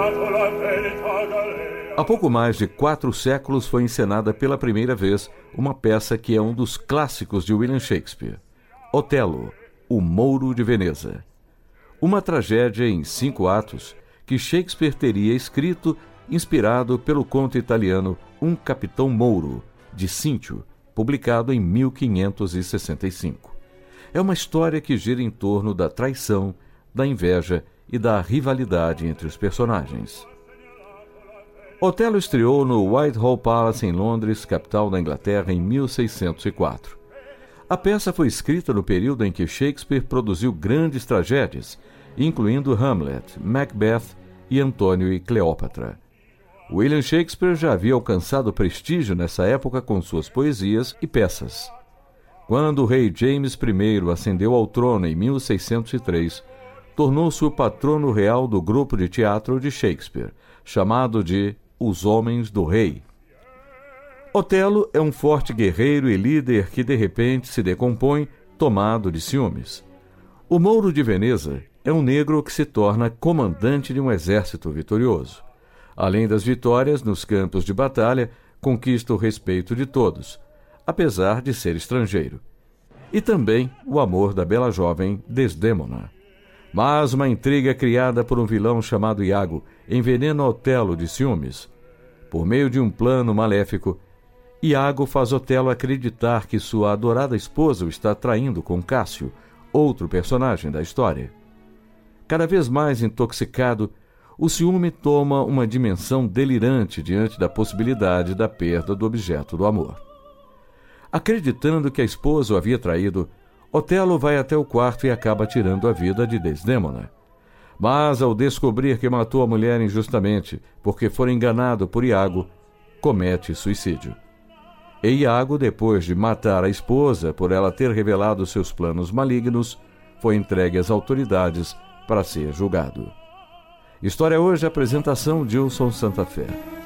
Há pouco mais de 4 séculos foi encenada pela primeira vez uma peça que é um dos clássicos de William Shakespeare, Otelo, o Mouro de Veneza. Uma tragédia em 5 atos que Shakespeare teria escrito inspirado pelo conto italiano Um Capitão Mouro, de Cíncio, publicado em 1565. É uma história que gira em torno da traição, da inveja e da rivalidade entre os personagens. Otelo estreou no Whitehall Palace, em Londres, capital da Inglaterra, em 1604. A peça foi escrita no período em que Shakespeare produziu grandes tragédias, incluindo Hamlet, Macbeth e Antônio e Cleópatra. William Shakespeare já havia alcançado prestígio nessa época com suas poesias e peças. Quando o rei James I ascendeu ao trono em 1603, tornou-se o patrono real do grupo de teatro de Shakespeare, chamado de Os Homens do Rei. Otelo é um forte guerreiro e líder que de repente se decompõe, tomado de ciúmes. O Mouro de Veneza é um negro que se torna comandante de um exército vitorioso. Além das vitórias nos campos de batalha, conquista o respeito de todos, apesar de ser estrangeiro. E também o amor da bela jovem Desdémona. Mas uma intriga criada por um vilão chamado Iago envenena Otelo de ciúmes. Por meio de um plano maléfico, Iago faz Otelo acreditar que sua adorada esposa o está traindo com Cássio, outro personagem da história. Cada vez mais intoxicado, o ciúme toma uma dimensão delirante diante da possibilidade da perda do objeto do amor. Acreditando que a esposa o havia traído, Otelo vai até o quarto e acaba tirando a vida de Desdémona. Mas, ao descobrir que matou a mulher injustamente, porque fora enganado por Iago, comete suicídio. E Iago, depois de matar a esposa por ela ter revelado seus planos malignos, foi entregue às autoridades para ser julgado. História hoje, apresentação Gilson Santa Fé.